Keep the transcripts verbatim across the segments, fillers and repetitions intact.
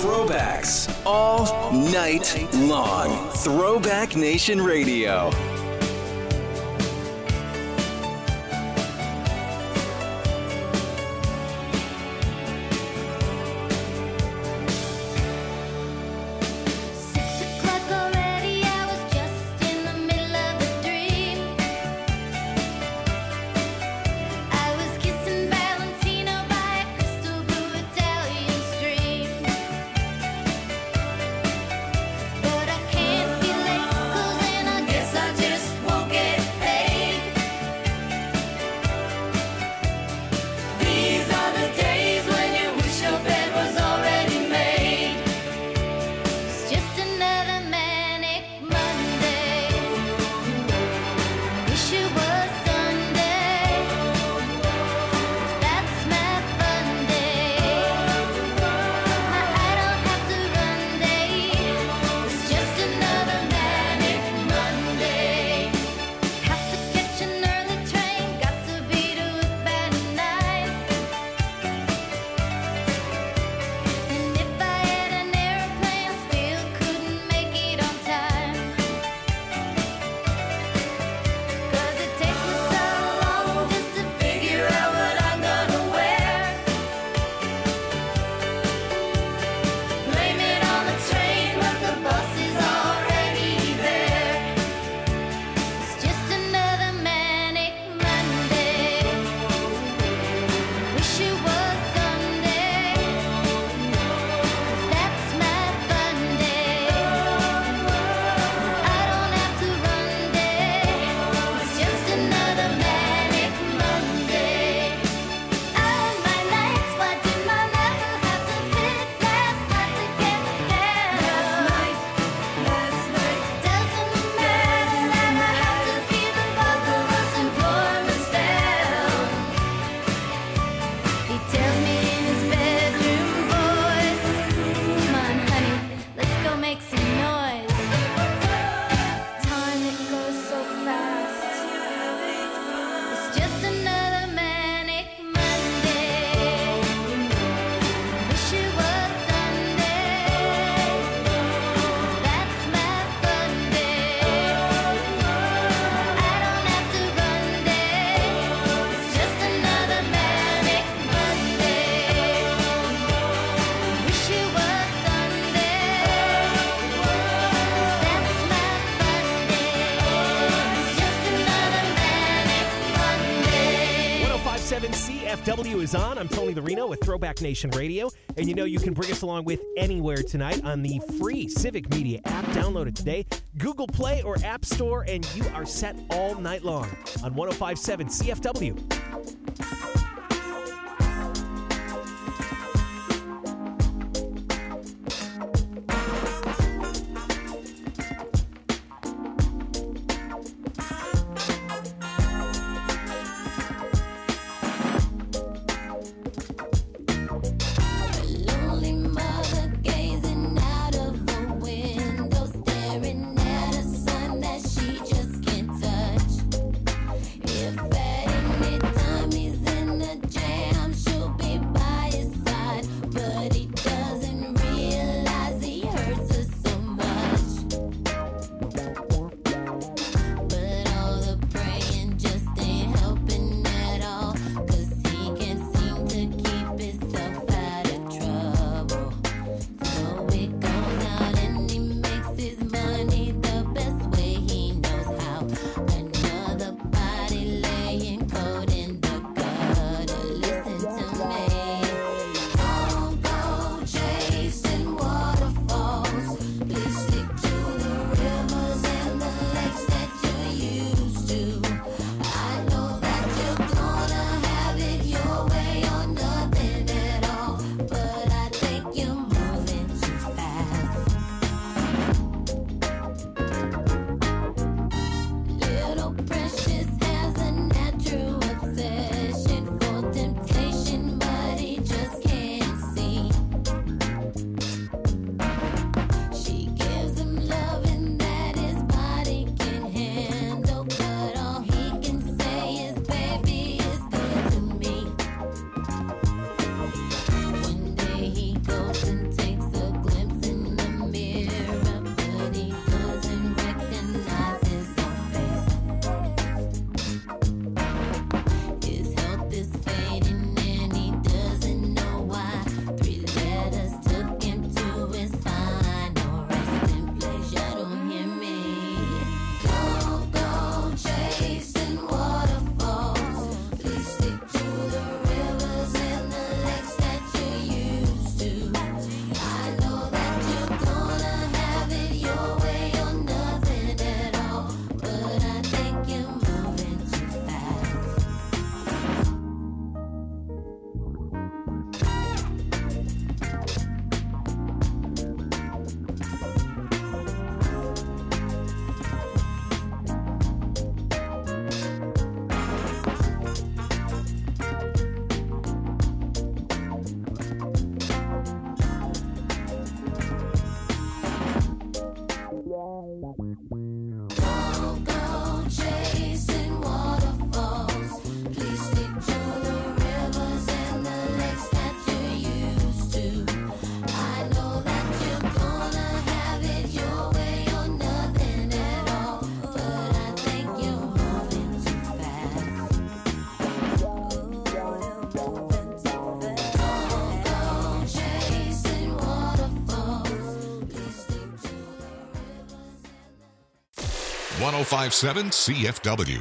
Throwbacks all night long. Throwback Nation Radio. W is on. I'm Tony the Reno with Throwback Nation Radio. And you know you can bring us along with anywhere tonight on the free Civic Media app. Download it today. Google Play or App Store, and you are set all night long on one oh five point seven C F W. If that ain't it, one oh five point seven C F W.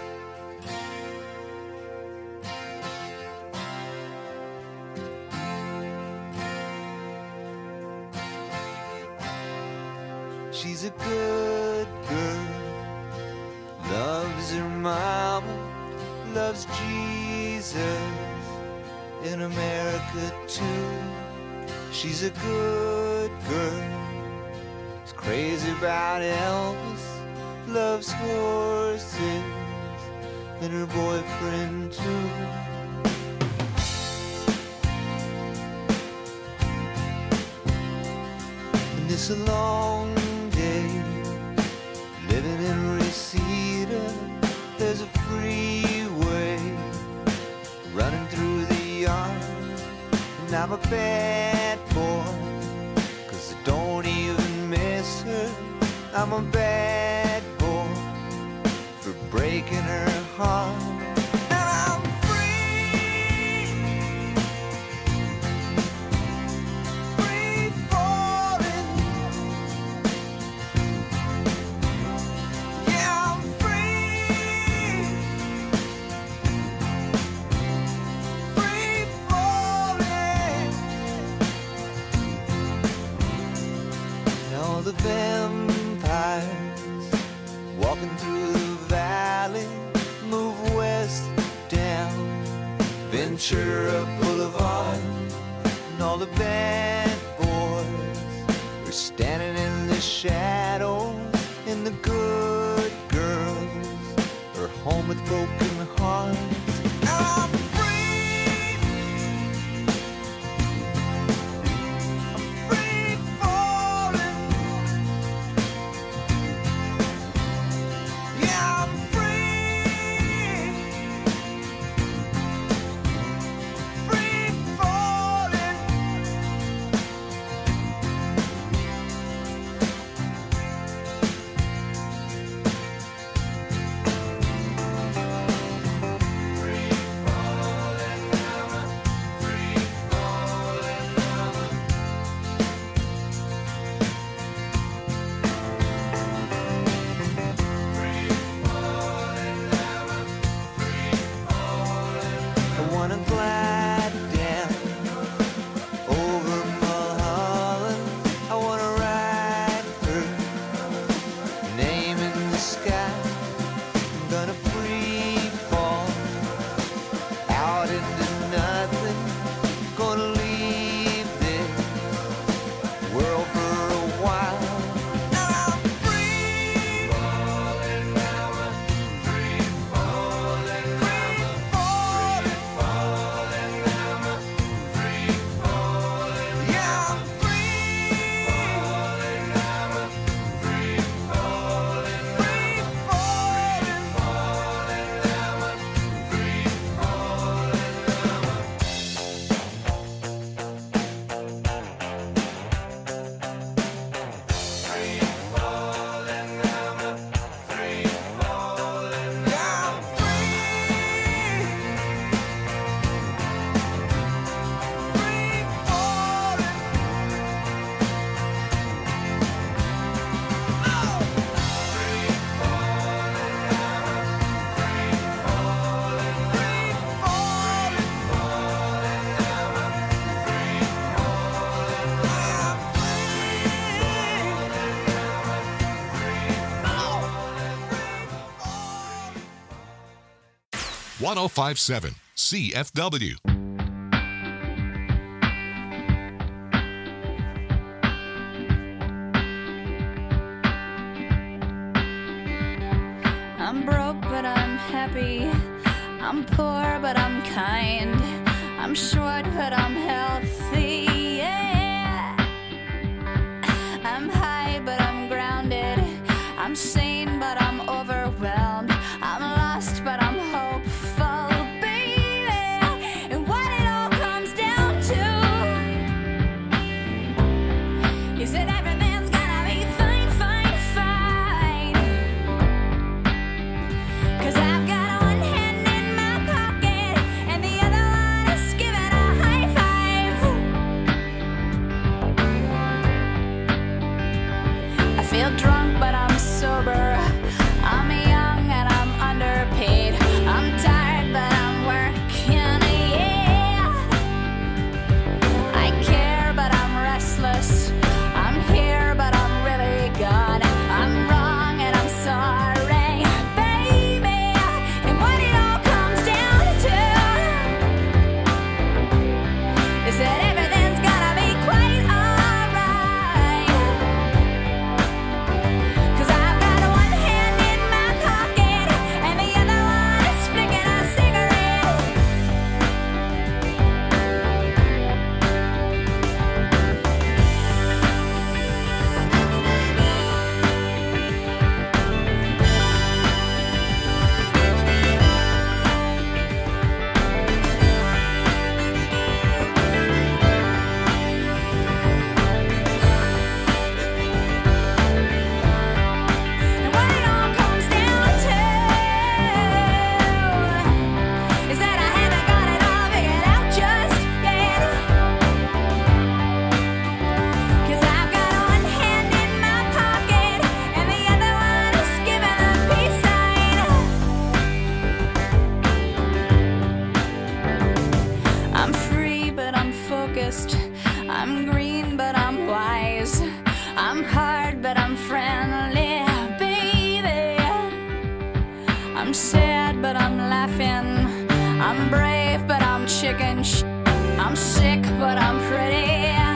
She's a good girl, loves her mama, loves Jesus, in America too. She's a good girl, is crazy about Elvis, loves horses, and her boyfriend too. And it's a long day living in Reseda. There's a freeway running through the yard, and I'm a bad boy, cause I don't even miss her. I'm a bad boy for breaking her heart. The vampires walking through the valley move west down Ventura Boulevard, and all the bad boys are standing in the shadows, and the good girls are home with broken hearts. I'm one oh five point seven C F W. I'm broke, but I'm happy. I'm poor, but I'm kind. I'm short, but I'm healthy. Yeah. I'm high, but I'm grounded. I'm sane, but I'm overwhelmed. I'm lost, but I'm hopeful, baby. And what it all comes down to is that everything's gonna be fine, fine, fine. 'Cause I've got one hand in my pocket and the other one is giving a high five. I feel drunk, but I'm sober. sad, but I'm laughing. I'm brave, but I'm chicken sh- I'm sick, but I'm pretty.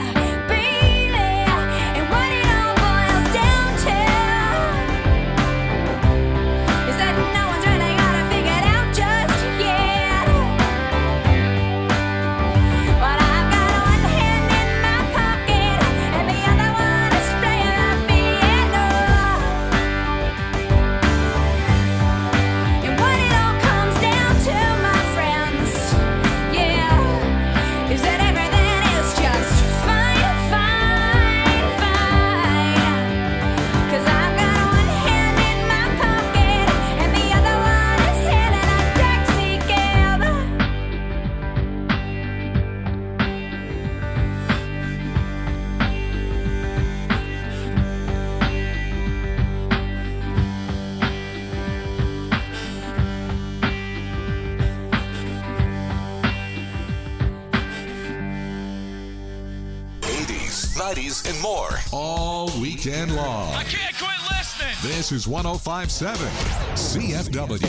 nineties, and more. All weekend long. I can't quit listening. This is one oh five point seven C F W.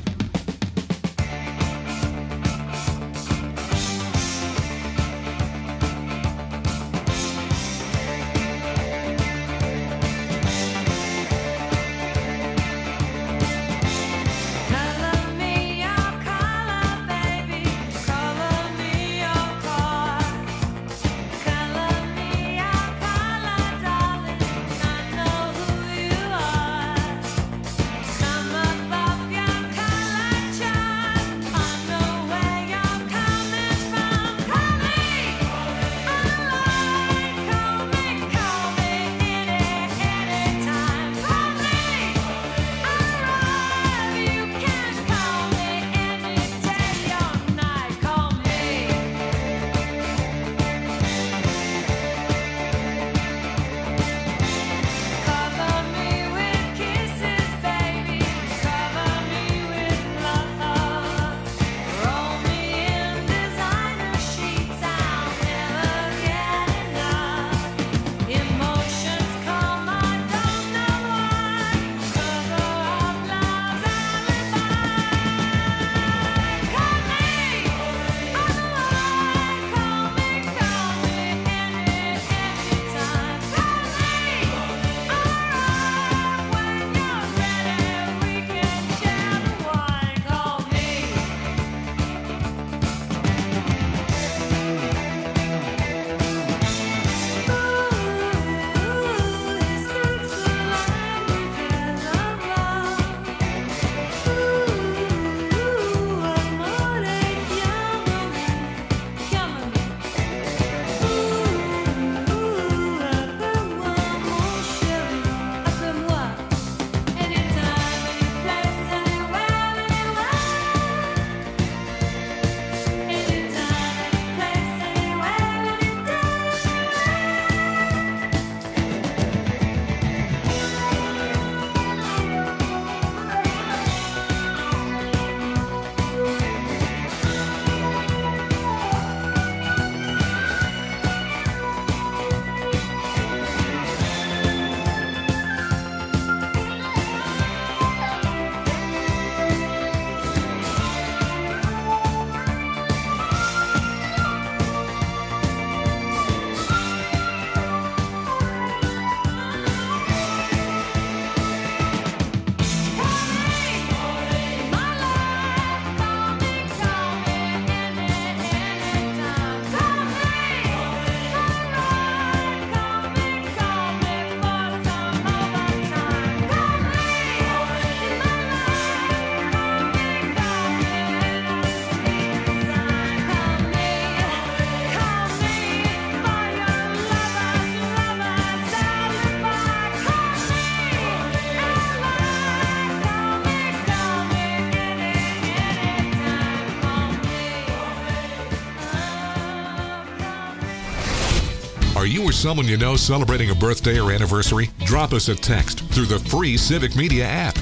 Are you or someone you know celebrating a birthday or anniversary? Drop us a text through the free Civic Media app.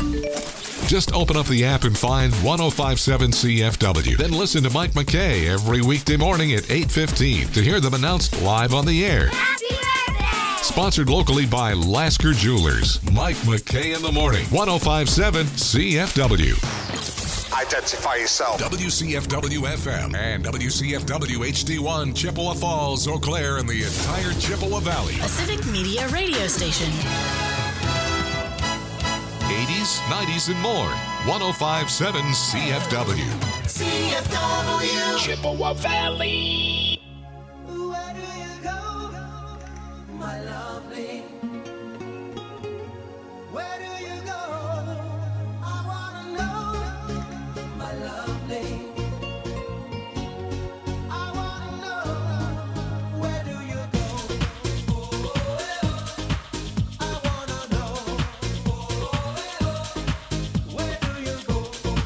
Just open up the app and find one oh five point seven C F W. Then listen to Mike McKay every weekday morning at eight fifteen to hear them announced live on the air. Happy birthday! Sponsored locally by Lasker Jewelers. Mike McKay in the morning. one oh five point seven C F W. identify yourself. W C F W F M and W C F W H D one, Chippewa Falls, Eau Claire, and the entire Chippewa Valley. A Civic Media radio station. eighties, nineties, and more. one oh five point seven C F W. C F W. Chippewa Valley. Where do you go, my lovely? Where do you go? I wanna know, my lovely. I wanna know, where do you go? I wanna know, where do you go?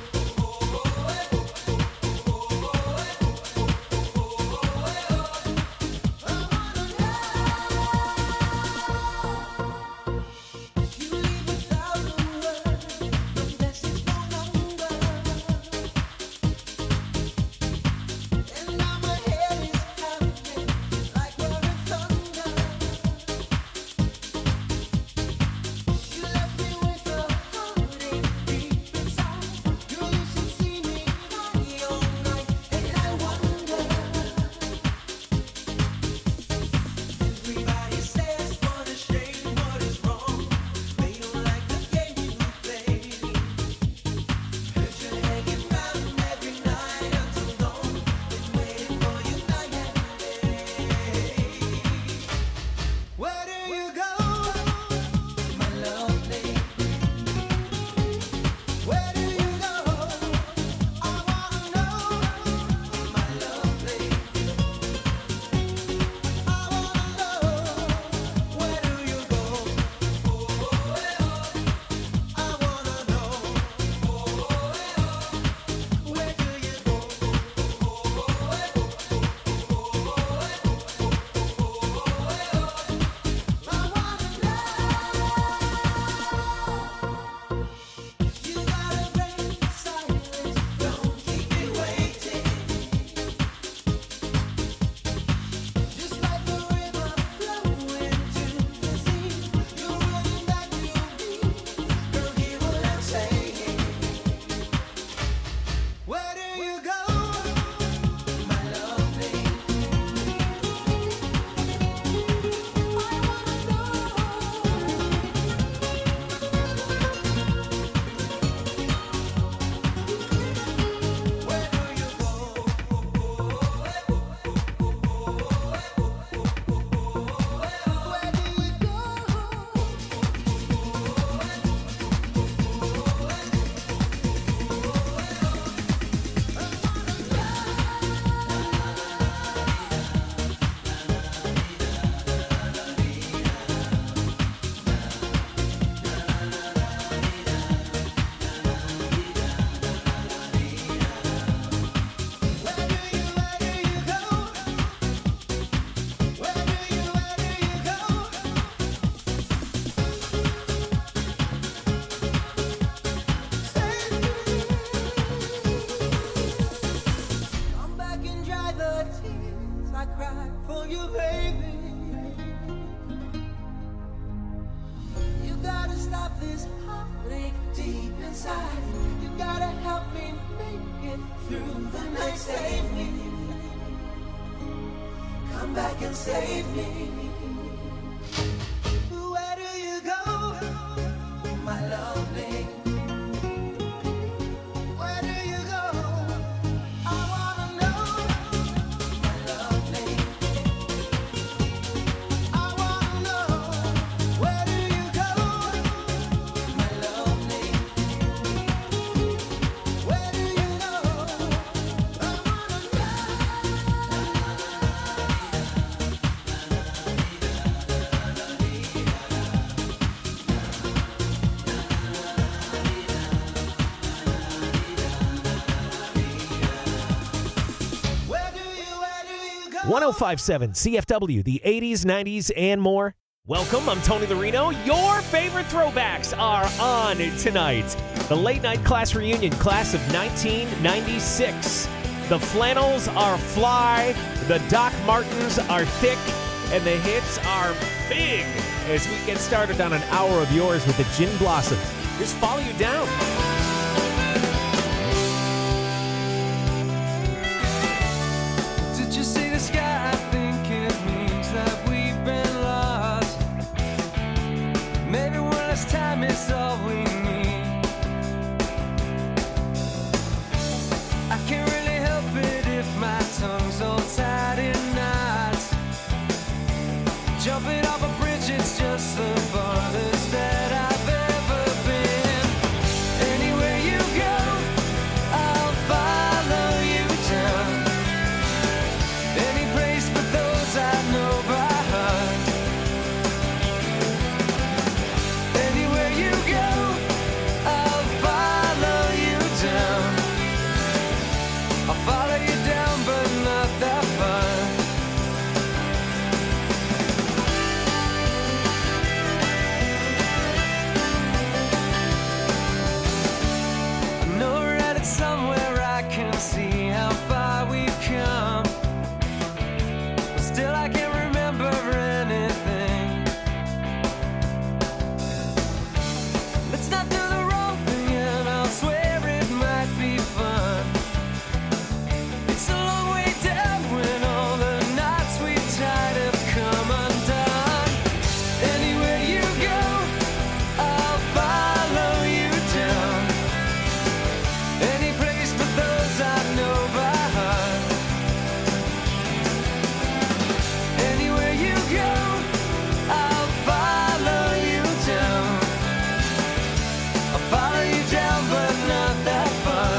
one oh five point seven C F W, the eighties, nineties, and more. Welcome, I'm Tony the Reno. Your favorite throwbacks are on tonight. The late night class reunion, class of nineteen ninety-six. The flannels are fly, the Doc Martens are thick, and the hits are big. As we get started on an hour of yours with the Gin Blossoms. Just follow you down. just the farthest that I've ever been. Anywhere you go, I'll follow you down. Any place but those I know by heart. Anywhere you go, I'll follow you down. I'll follow you down, but not that far. Somewhere I can see how far we've come, but still I can't remember anything. Let's not do the wrong thing and I'll swear it might be fun. It's a long way down when all the knots we tied have come undone. Anywhere you go, I'll follow you down. Any place but those I know by heart. Anywhere you go, I'll follow you down. I'll follow you down, but not that far.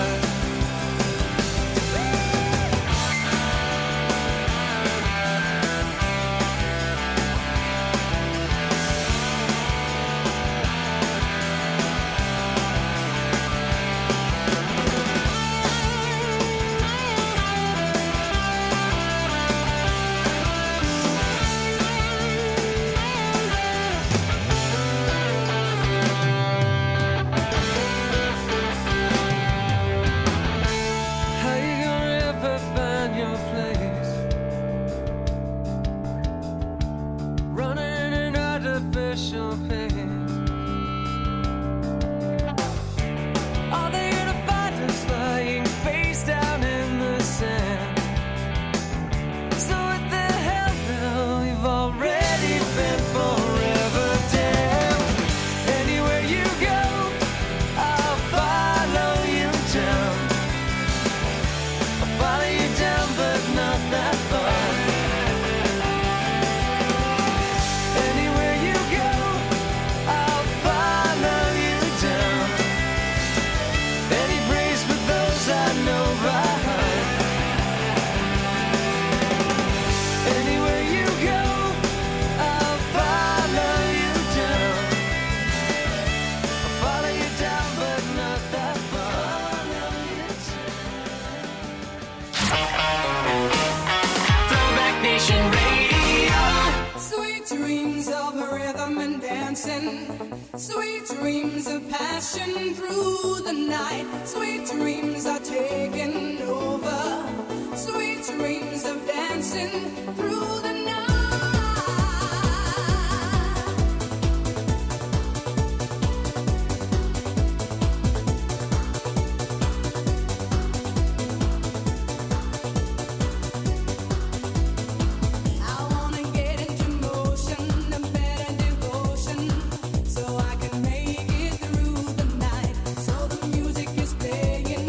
How you gonna ever find your place? Running an artificial pace. Are they gonna find us lying face down in the sand? So what the hell now? We've already been forever damned. Anywhere you go, I'll follow you down. I'll follow you down, but not that far. Anywhere you go, I'll follow you down. Any place but those I know by heart. Anywhere you go, I'll follow you down. I'll follow you down, but not that far. Throwback Nation Radio. Sweet dreams of rhythm and dancing, sweet dreams of passion through the night, sweet dreams are taking over, sweet dreams of dancing through the night. I wanna get into motion, a better devotion, so I can make it through the night. So the music is playing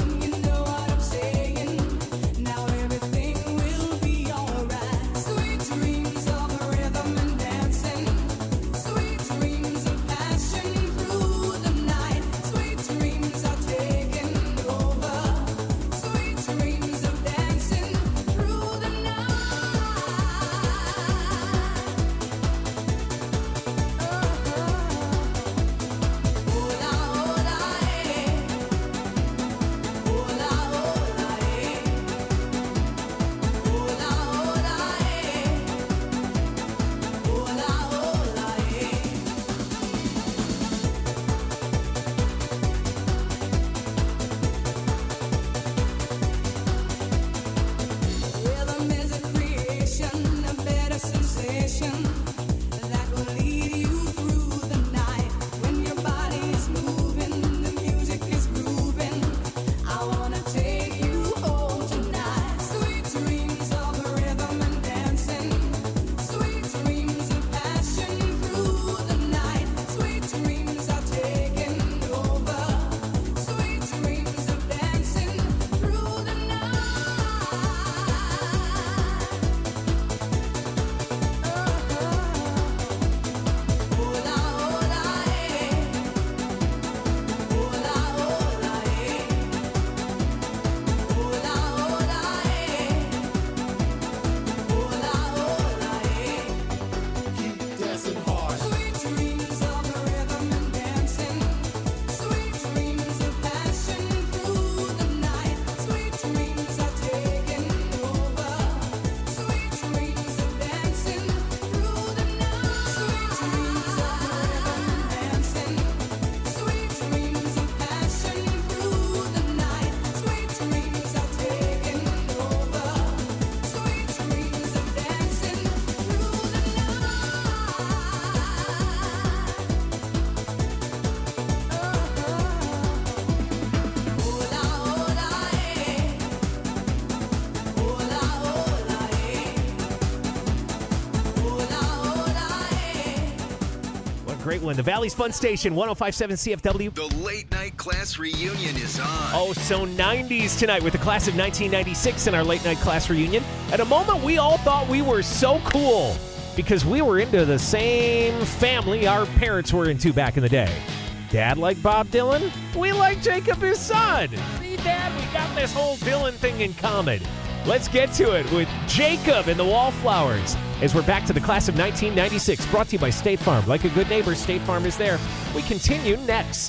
great one. The Valley's Fun Station, one oh five point seven C F W. The late night class reunion is on. Oh, so nineties tonight with the class of nineteen ninety-six in our late night class reunion. At a moment we all thought we were so cool because we were into the same family our parents were into back in the day. Dad liked Bob Dylan. We like Jacob, his son. See, Dad, we got this whole Dylan thing in common. Let's get to it with Jacob and the Wallflowers as we're back to the class of nineteen ninety-six, brought to you by State Farm. Like a good neighbor, State Farm is there. We continue next.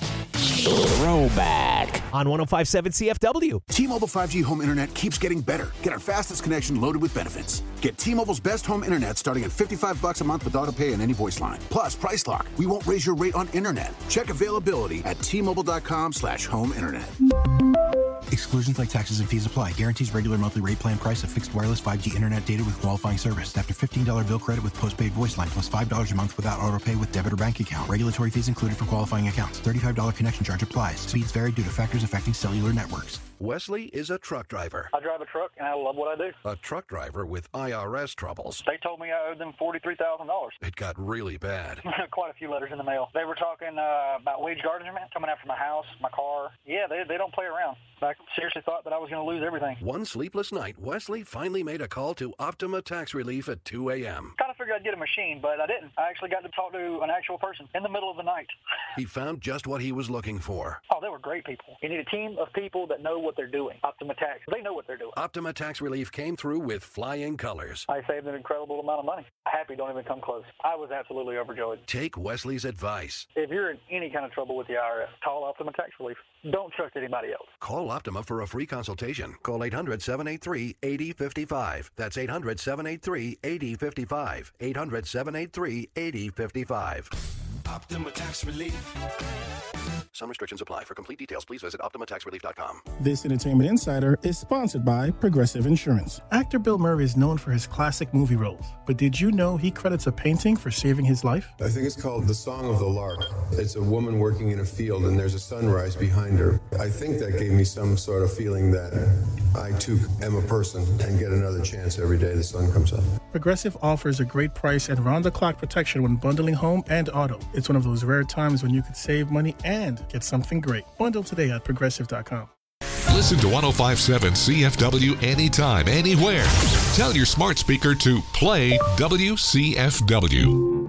Throwback on one oh five point seven C F W. T-Mobile five G home internet keeps getting better. Get our fastest connection loaded with benefits. Get T-Mobile's best home internet starting at fifty-five bucks a month with auto pay and any voice line. Plus, Price Lock. We won't raise your rate on internet. Check availability at T-Mobile.com slash home internet. Exclusions like taxes and fees apply. Guarantees regular monthly rate plan price of fixed wireless five G internet data with qualifying service. After fifteen dollars bill credit with postpaid voice line plus five dollars a month without auto pay with debit or bank account. Regulatory fees included for qualifying accounts. thirty-five dollars connection charge applies. Speeds vary due to factors affecting cellular networks. Wesley is a truck driver. I drive a truck, and I love what I do. A truck driver with I R S troubles. They told me I owed them forty-three thousand dollars. It got really bad. Quite a few letters in the mail. They were talking uh, about wage garnishment coming after my house, my car. Yeah, they, they don't play around. I seriously thought that I was going to lose everything. One sleepless night, Wesley finally made a call to Optima Tax Relief at two a.m. Kind of figured I'd get a machine, but I didn't. I actually got to talk to an actual person in the middle of the night. He found just what he was looking for. Oh, they were great people. You need a team of people that know what they're doing. Optima Tax, they know what they're doing. Optima Tax Relief came through with flying colors. I saved an incredible amount of money. Happy don't even come close. I was absolutely overjoyed. Take Wesley's advice. If you're in any kind of trouble with the I R S, call Optima Tax Relief. Don't trust anybody else. Call Optima for a free consultation. Call eight hundred, seven eight three, eight oh five five. That's eight hundred, seven eight three, eight oh five five. eight hundred, seven eight three, eight oh five five. Optima Tax Relief. Some restrictions apply. For complete details, please visit Optima Tax Relief dot com. This Entertainment Insider is sponsored by Progressive Insurance. Actor Bill Murray is known for his classic movie roles, but did you know he credits a painting for saving his life? I think it's called The Song of the Lark. It's a woman working in a field and there's a sunrise behind her. I think that gave me some sort of feeling that I too am a person and get another chance every day the sun comes up. Progressive offers a great price and round-the-clock protection when bundling home and auto. It's one of those rare times when you could save money and get something great. Bundle today at progressive dot com. Listen to one oh five point seven C F W anytime, anywhere. Tell your smart speaker to play W C F W.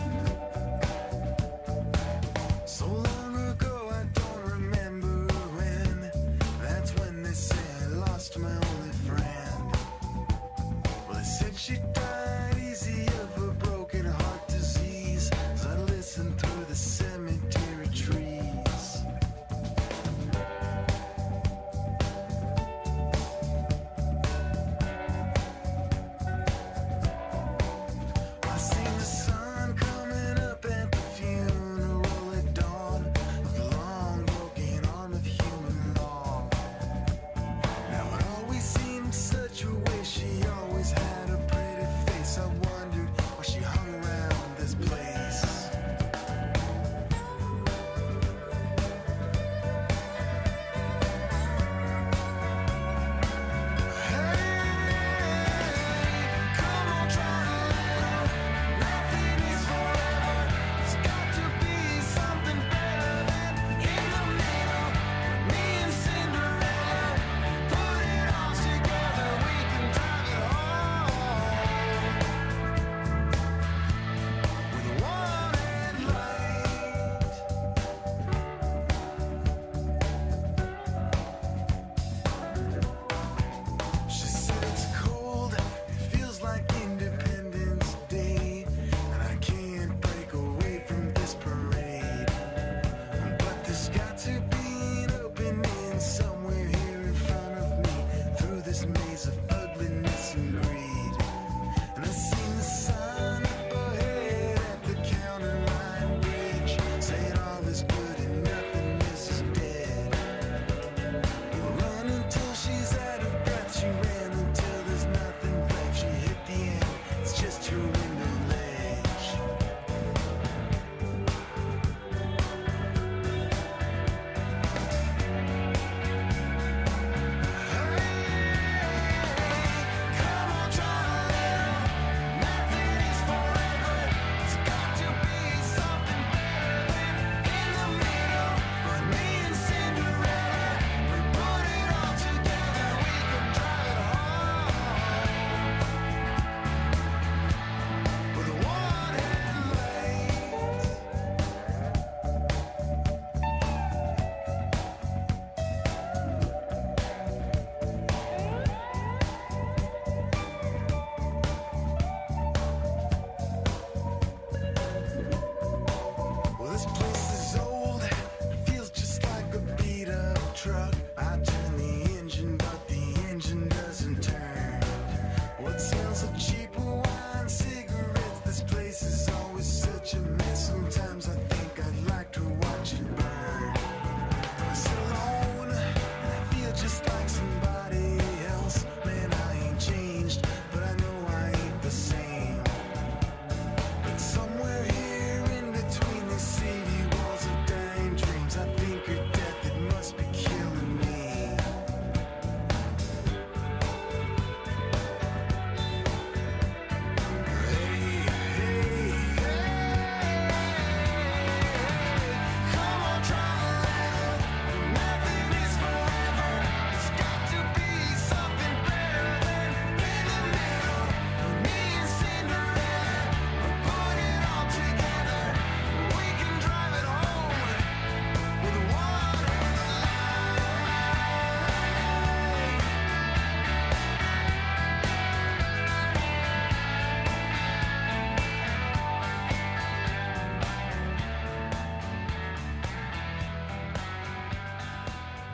So long ago, I don't remember when.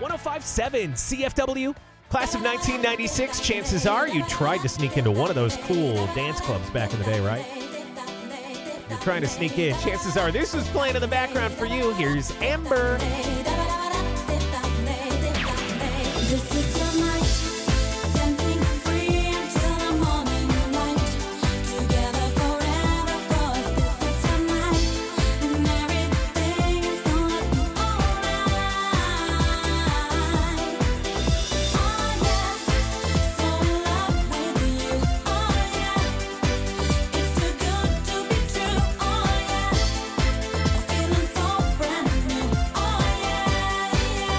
one oh five point seven C F W, class of nineteen ninety-six. Chances are you tried to sneak into one of those cool dance clubs back in the day, right? You're trying to sneak in. Chances are this is playing in the background for you. Here's Amber. This is your night, dancing free until the morning light. Together forever, 'cause this is your night, and everything is gonna be alright. Oh yeah, so in love with you. Oh yeah, it's too good to be true. Oh yeah, feeling so brand new. Oh yeah, yeah,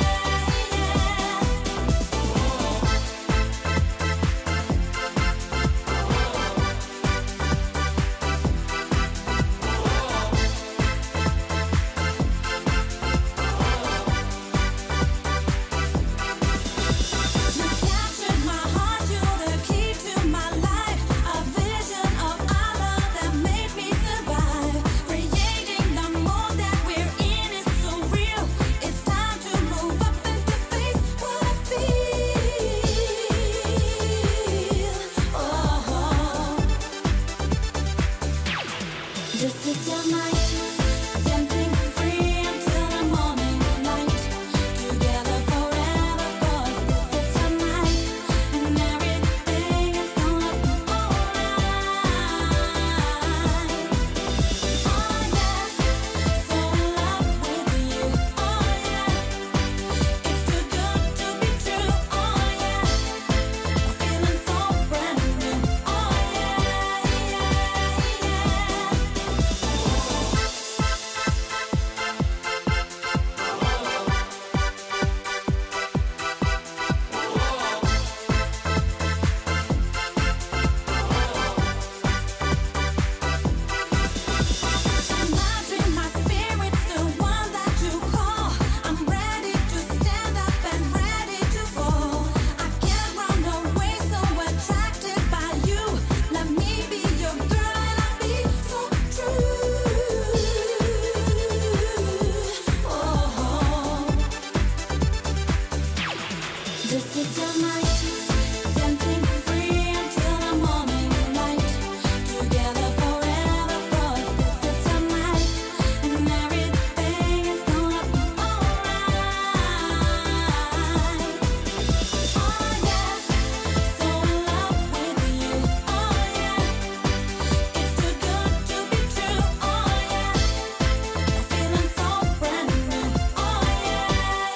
you captured my heart, you're the key to my life. A vision of our love that made me survive. Creating the mood that we're in is so real. It's time to move up and to face what I feel. Oh, this is your night, dancing free until the morning light. Together forever, 'cause this is your night, and everything is gonna be alright. Oh yeah, so in love with you. Oh yeah, it's too good to be true. Oh yeah, feeling so brand new. Oh yeah, yeah, imagine my spirit's the one that you call. I'm ready to stand up and ready to fall. I can't run away, so attracted by you. Let me be your girl and I'll be so true. Oh, this is your night, dancing free until the morning light. Together forever, 'cause this is your night, and everything is gonna be alright. Oh yeah, so in love with you. Oh yeah, it's too good to be true. Oh yeah, feeling so brand new. Oh yeah,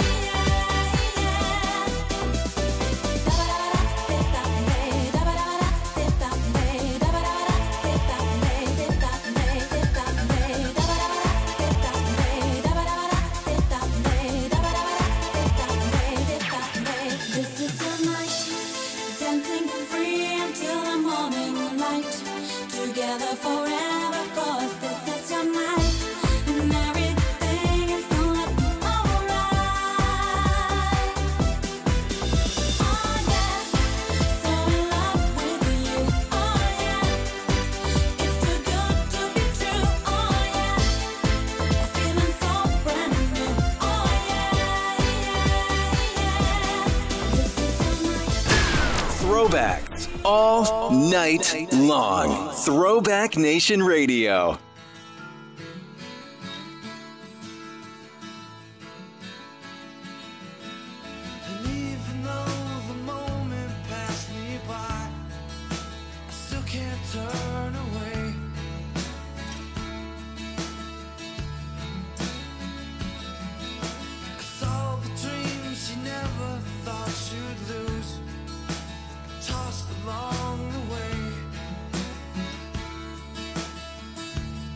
this is your night, dancing free until the morning light. Together forever, 'cause this is your night, and everything is gonna be alright. Oh yeah, so in love with you. Oh yeah, it's too good to be true. Oh yeah, feeling so brand new. Oh yeah, Throwbacks all night long. Throwback Nation Radio. And even though the moment passed me by, I still can't turn away. 'Cause all the dreams you never thought you'd lose, tossed along the way.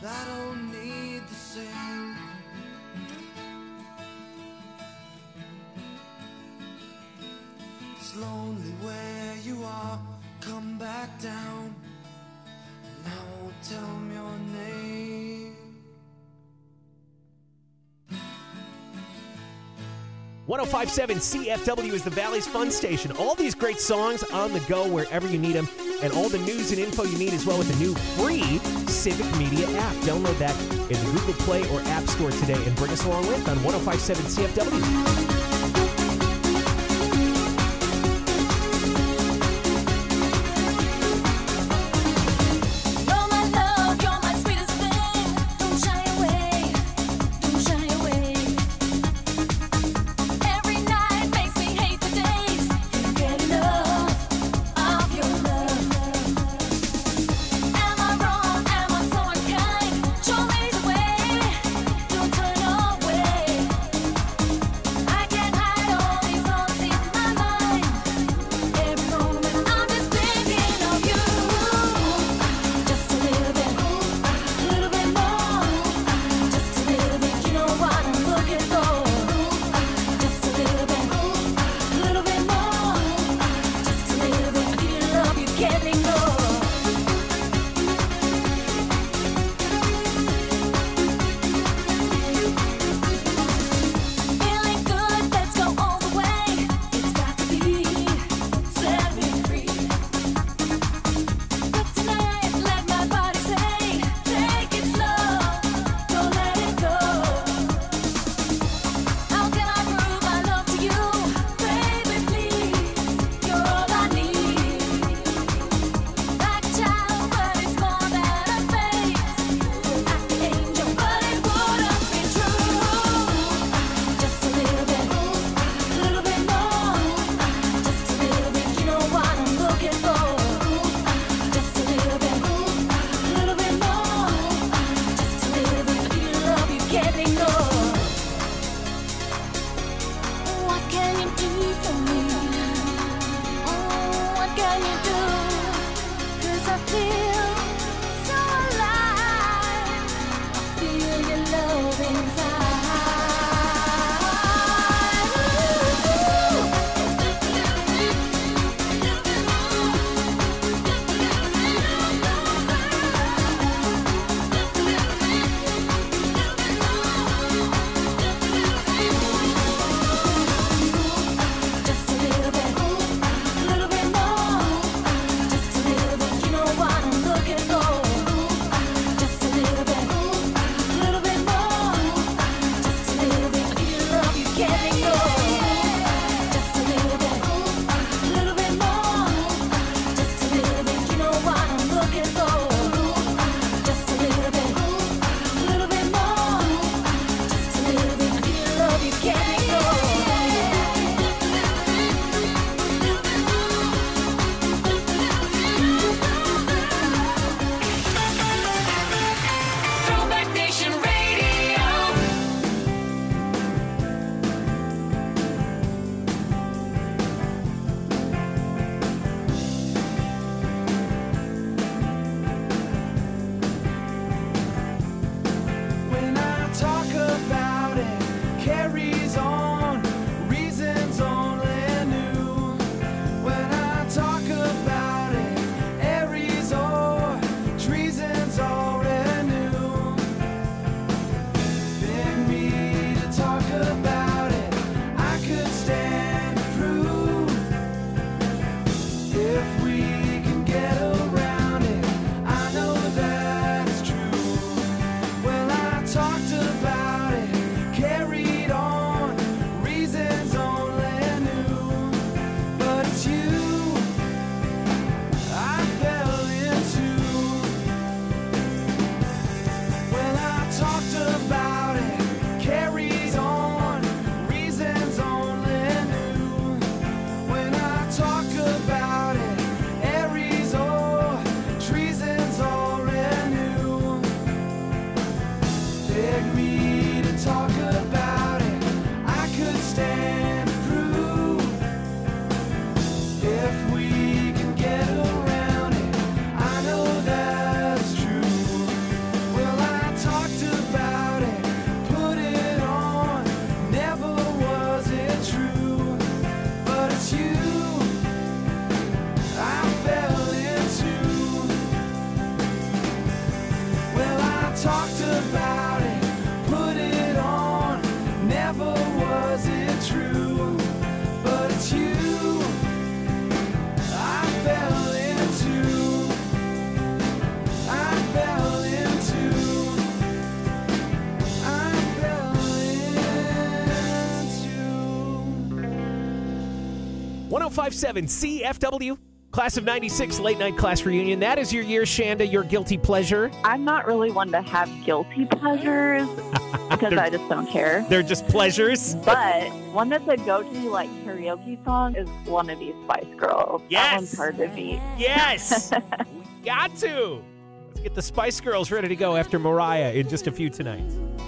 I don't need the same. It's lonely where you are. Come back down, and I won't tell them your name. one oh five point seven C F W is the Valley's Fun Station. All these great songs on the go wherever you need them, and all the news and info you need as well with the new free Civic Media app. Download that in the Google Play or App Store today and bring us along with on one oh five point seven C F W. I get talked about it, put it on. Never was it true, but it's you I fell into. I fell into. I fell into. one oh five point seven C F W, Class of ninety-six Late Night Class Reunion. That is your year, Shanda, your guilty pleasure. I'm not really one to have guilty pleasures because I just don't care. They're just pleasures. But one that's a go-to like karaoke song is one of these Spice Girls. Yes. That one's hard to beat. Yes. Got to. Let's get the Spice Girls ready to go after Mariah in just a few tonight.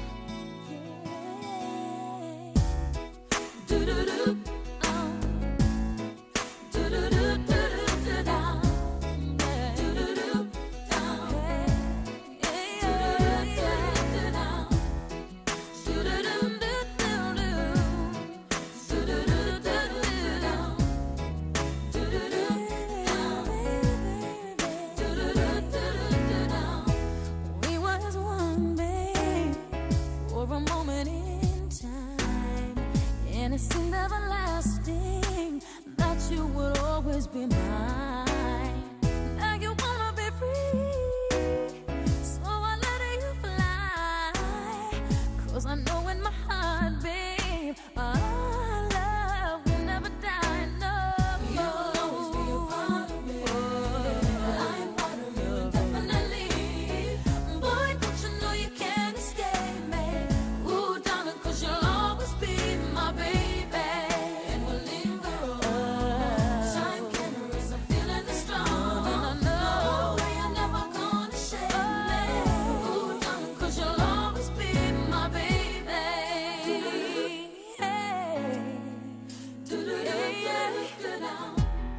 We was one, babe, for a moment in time, and it seemed everlasting that you would always be mine. Now you wanna be free, so I let you fly. 'Cause I know in my heart, babe, our love will never die. No, you'll always be a part of me. I'm part of you, definitely. Boy, don't you know you can't escape me? Ooh, darling, 'cause you'll always be my baby. And we'll linger on. Time can erase a feeling that's strong. And I know you're never gonna shake me. Ooh, darling, 'cause you'll always be my baby. Hey. Do-do-do-do-do-down.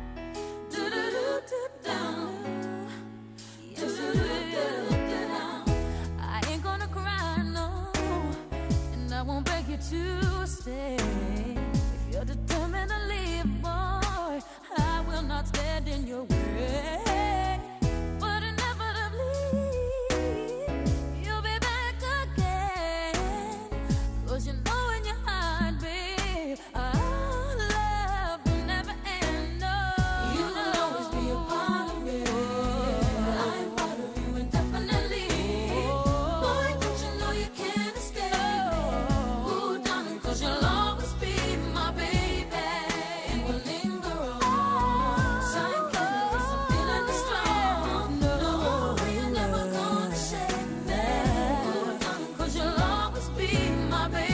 Do-do-do-do-down. Do-do-do-do-down. I ain't gonna cry, no, and I won't beg you to stay. If you're determined to leave, boy, I will not stand in your way. But inevitably, you'll be back again. 'Cause you know in your heart, babe, our love will never end. No, you'll always be a part of me. I'm part of you indefinitely. Boy, don't you know you can't escape me? Ooh, darling, 'cause you'll always be my baby. And we'll linger on. Time can erase a feeling that's strong. No, you're never gonna shake me. Ooh, darling, 'cause you'll always be my baby.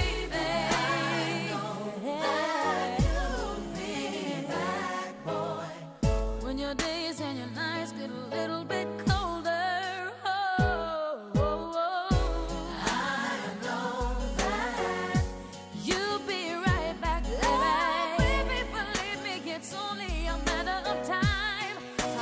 When your days and your nights get a little bit colder, oh, oh, oh. I know that you'll be right back, baby. Baby, believe me, it's only a matter of time.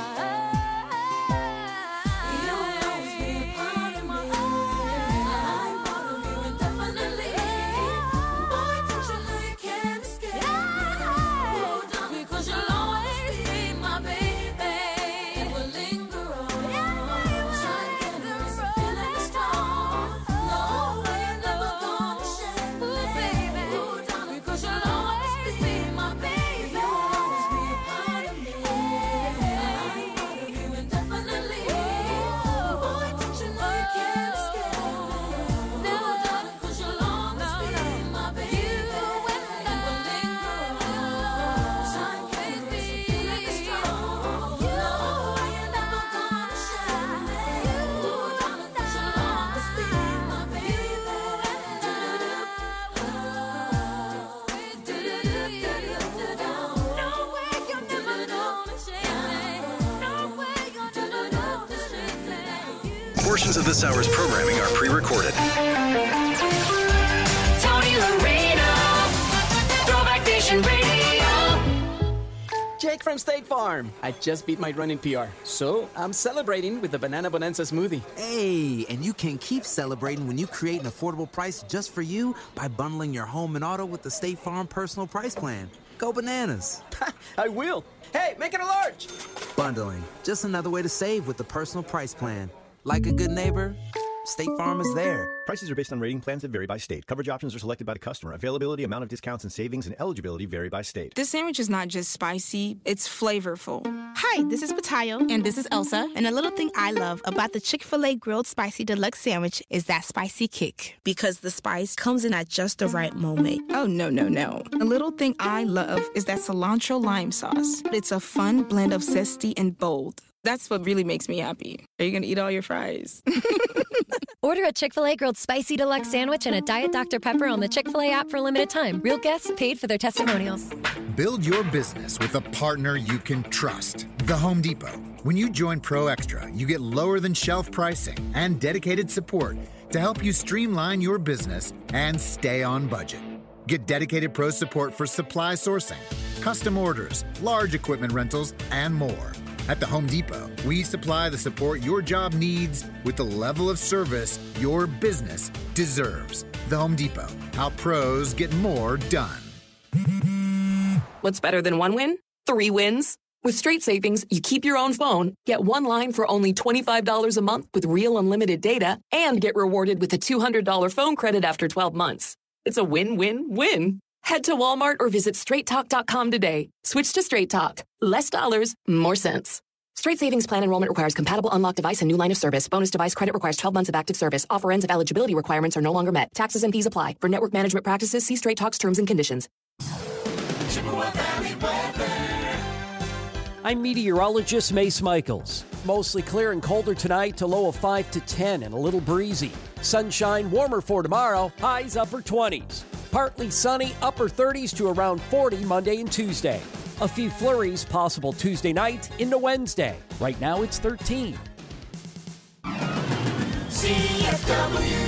You'll always be a part of me. I'm part of you indefinitely. Boy, don't you know you can't escape me? Ooh, darling, 'cause you'll always be my baby. And we'll linger on. Time can erase a feeling that's strong. No, you're never gonna shake me. Ooh, baby. Ooh, darling, 'cause you'll always be my baby. You'll always be a part of me. I'm part of you indefinitely. Boy, don't you know you can't escape me? No, darling, 'cause you'll always be my baby. And we'll linger on. Time can erase a feeling that's strong. No, you're never gonna shake me. Ooh, darling, 'cause you'll always be my baby. No way you're never gonna shake me. No way you're never gonna shake me. Portions of this hour's programming are pre-recorded. Tony Loreno, Throwback Nation Radio. Jake from State Farm. I just beat my running P R, so I'm celebrating with the Banana Bonanza smoothie. Hey, and you can keep celebrating when you create an affordable price just for you by bundling your home and auto with the State Farm Personal Price Plan. Go bananas. I will. Hey, make it a large. Bundling, just another way to save with the Personal Price Plan. Like a good neighbor, State Farm is there. Prices are based on rating plans that vary by state. Coverage options are selected by the customer. Availability, amount of discounts and savings, and eligibility vary by state. This sandwich is not just spicy, it's flavorful. Hi, this is Patayo. And this is Elsa. And a little thing I love about the Chick-fil-A Grilled Spicy Deluxe Sandwich is that spicy kick. Because the spice comes in at just the right moment. Oh, no, no, no. A little thing I love is that cilantro lime sauce. It's a fun blend of zesty and bold. That's what really makes me happy. Are you going to eat all your fries? Order a Chick-fil-A Grilled Spicy Deluxe Sandwich and a Diet Doctor Pepper on the Chick-fil-A app for a limited time. Real guests paid for their testimonials. Build your business with a partner you can trust. The Home Depot. When you join Pro Extra, you get lower than shelf pricing and dedicated support to help you streamline your business and stay on budget. Get dedicated pro support for supply sourcing, custom orders, large equipment rentals, and more. At the Home Depot, we supply the support your job needs with the level of service your business deserves. The Home Depot, how pros get more done. What's better than one win? Three wins. With Straight Savings, you keep your own phone, get one line for only twenty-five dollars a month with real unlimited data, and get rewarded with a two hundred dollars phone credit after twelve months. It's a win-win-win. Head to Walmart or visit straight talk dot com today. Switch to Straight Talk. Less dollars, more sense. Straight Savings Plan enrollment requires compatible unlocked device and new line of service. Bonus device credit requires twelve months of active service. Offer ends if eligibility requirements are no longer met. Taxes and fees apply. For network management practices, see Straight Talk's terms and conditions. Chippewa Valley weather. I'm meteorologist Mace Michaels. Mostly clear and colder tonight to low of five to ten and a little breezy. Sunshine, warmer for tomorrow, highs upper twenties. Partly sunny, upper thirties to around forty Monday and Tuesday. A few flurries possible Tuesday night into Wednesday. Right now it's thirteen. C F W.